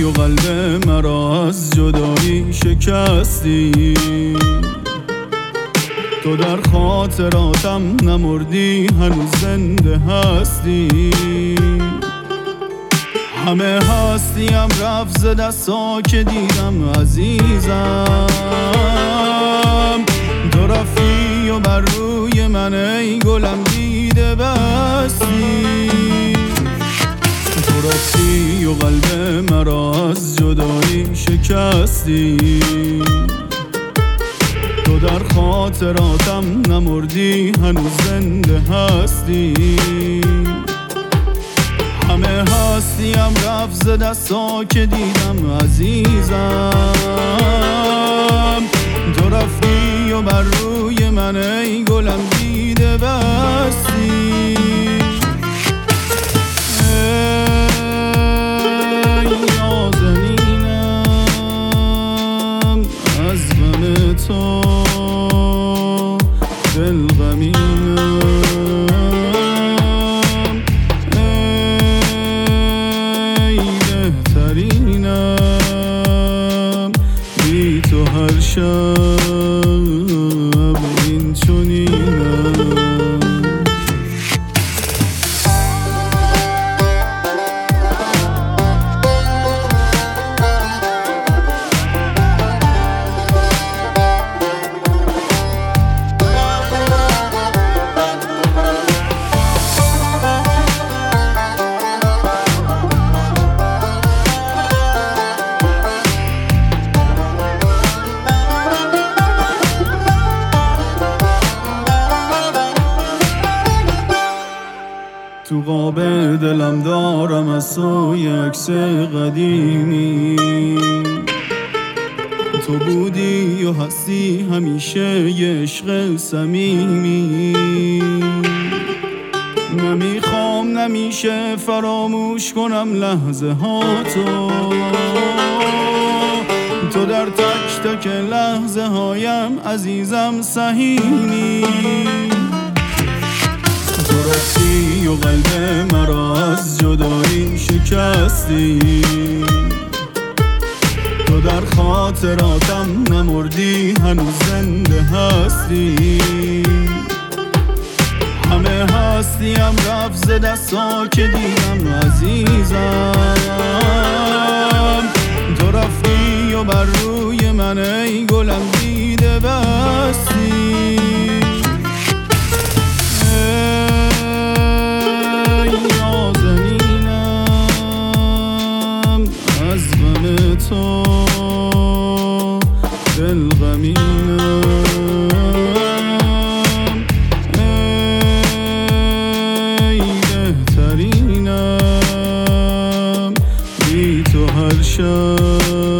و قلب مرا از جدایی شکستی. تو در خاطراتم نمردی، هنوز زنده هستی. همه هستیم رفت ز دستا که دیدم عزیزم. تو رفتی و بر روی من ای گلم دیده بستی. تو رفتی و قلب مرا از جدایی شکستی. تو در خاطراتم نمردی، هنوز زنده هستی. همه هستیم رفت ز دستا که دیدم عزیزم. تو رفتی و بر روی من ای گلم دیده بستی. ای نازنینم از غم تو دل غمینم. بی تو هر شب این چنینم. تو قاب دلم دارم از تو عکس قدیمی. تو بودی و هستی همیشه یه عشق صمیمی. نمیخوام نمیشه فراموش کنم لحظه ها تو در تک تک لحظه هایم عزیزم سهیمی. تو رفتی و قلب مرا از جدایی شکستی. تو در خاطراتم نمردی، هنوز زنده هستی. همه هستیم رفت ز دستا که دیدم عزیزم. تو رفتی و بر روی من ای گلم دیده بستی. تو دل غمینم. ای بهترینم بی تو هر شب